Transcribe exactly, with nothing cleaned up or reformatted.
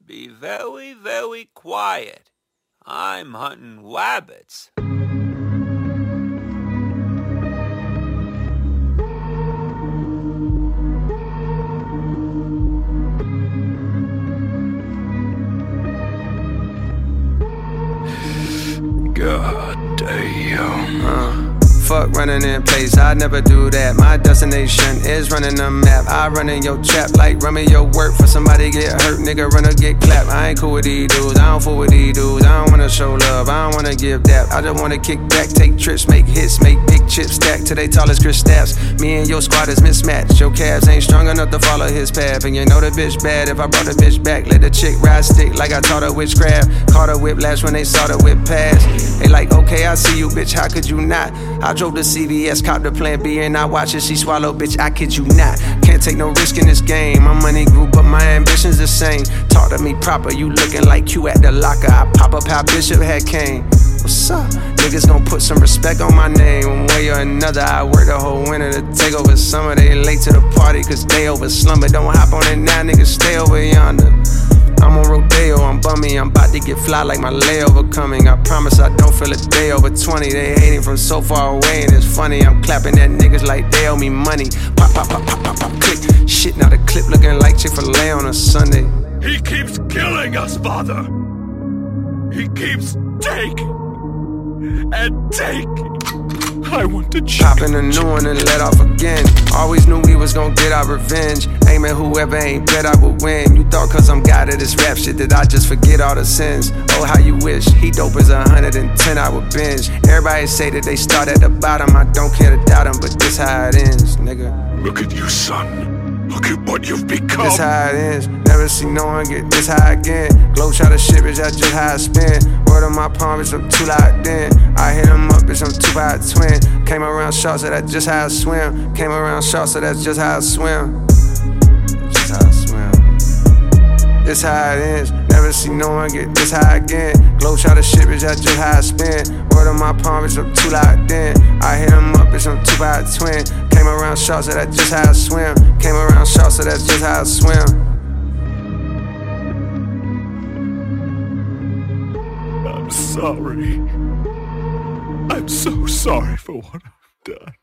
Be very, very quiet. I'm hunting rabbits. God damn. Uh. Fuck running in place, I never do that. My destination is running the map. I run in your trap like run me your work for somebody get hurt, nigga run or get clapped. I ain't cool with these dudes, I don't fool with these dudes. I don't wanna show love, I don't wanna give that. I just wanna kick back, take trips, make hits, make big chips stack to they tallest Chris Stapps. Me and your squad is mismatched. Your calves ain't strong enough to follow his path. And you know the bitch bad, if I brought the bitch back, let the chick ride stick like I taught her witchcraft. Caught her whiplash when they saw the whip pass. They like, okay, I see you, bitch, how could you not? I drove to C V S, cop the plan B, and I watch it, she swallow, bitch, I kid you not. Can't take no risk in this game, my money grew, but my ambition's the same. Talk to me proper, you looking like Q at the locker. I pop up how Bishop had came. What's up? Niggas gon' put some respect on my name. One way or another, I work the whole winter to take over summer. They late to the party, cause they over slumber. Don't hop on it now, niggas, stay over yonder. I'm on Rodeo, I'm bummy, I'm about to get fly like my layover coming. I promise I don't feel a day over twenty. They hating from so far away and it's funny. I'm clapping at niggas like they owe me money. Pop, pop, pop, pop, pop, pop, click. Shit, now the clip looking like Chick-fil-A on a Sunday. He keeps killing us, father. He keeps taking and taking. I want to check. Popping a new one and let off again. Always knew we was gon' get our revenge. Aim at whoever ain't bet I would win. You thought cause I'm God of this rap shit that I just forget all the sins. Oh, how you wish. He dope as a hundred and ten I would binge. Everybody say that they start at the bottom. I don't care to doubt them, but this how it ends, nigga. Look at you, son. Look at what you've become. This how it ends. Never see no one get this high again. Glow try to shit, bitch, that's just how I spin. Word on my palm, bitch, I'm too locked in. I hit him up, bitch, I'm two by a twin. Came around short, so that's just how I swim. Came around short, so that's just how I swim. Just how I swim. This how it ends. Never see no one get this high again. Glow try to shit, bitch, that's just how I spin. Word on my palm, bitch, I'm too locked in. I hit him up, bitch, I'm two by a twin. Came around short, so that's just how I swim. Came around short, so that's just how I swim. I'm sorry. I'm so sorry for what I've done.